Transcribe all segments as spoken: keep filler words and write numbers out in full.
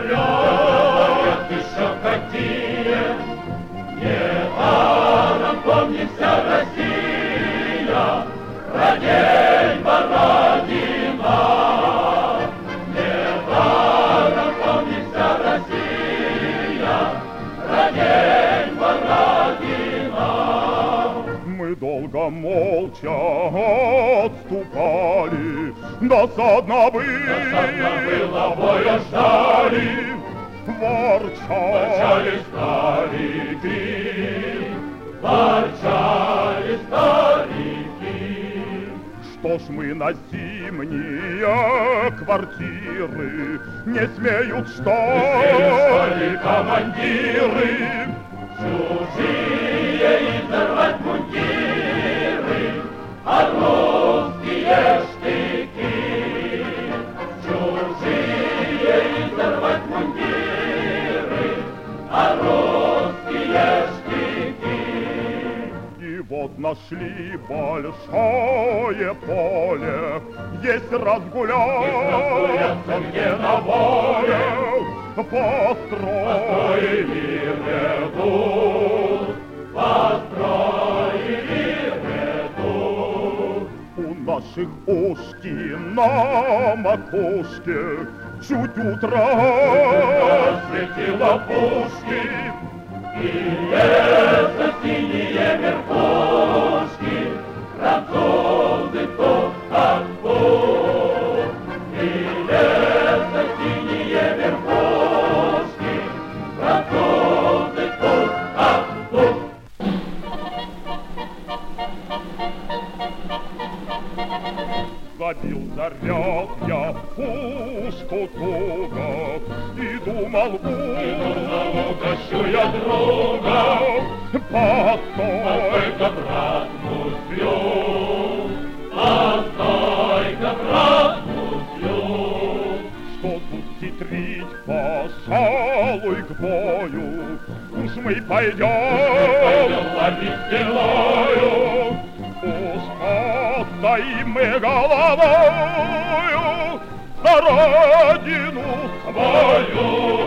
зарет еще какие, недаром помнит вся Россия про день Бородина. Недаром помнит вся Россия про день Бородина. Мы долго молча отступали, досадно было, досадно было, боя ждали, ворчали, ворчали старики, ворчали старики. Что ж мы на зимние квартиры не смеют, что ли командиры, чужие изорвать мундиры, а русские штыки. Чужие изорвать мундиры, а русские штыки. И вот нашли большое поле, есть разгуляться, где на воле, построили ряду, построили ряду. у наших ушки на макушке чуть утро светило пушки, и лето синие верхушки, французы тут как тут. И лето синие верхушки, французы тут как тут. Забил заряд я в пушку туго и думал, утащу я друга, постой-ка, брат, муслю, постой-ка, брат, муслю. что тут хитрить, пожалуй, к бою, уж мы пойдем ловить стрелою, уж отдаим мы головою за родину свою.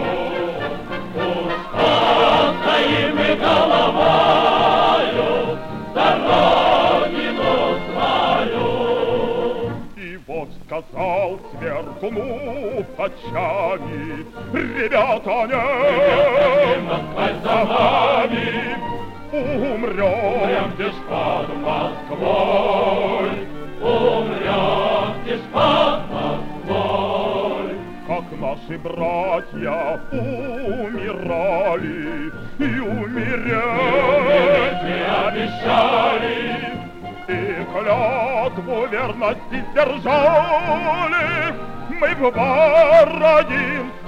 отдаим мы головою за родину свою. И вот сказал, сверкнув очами: ребята, не Москва за вами, умрем здесь под Москвой, умрем здесь под Москвой. как наши братья умирали и умереть Не обещали, и клятву верности сдержали мы в Бородинской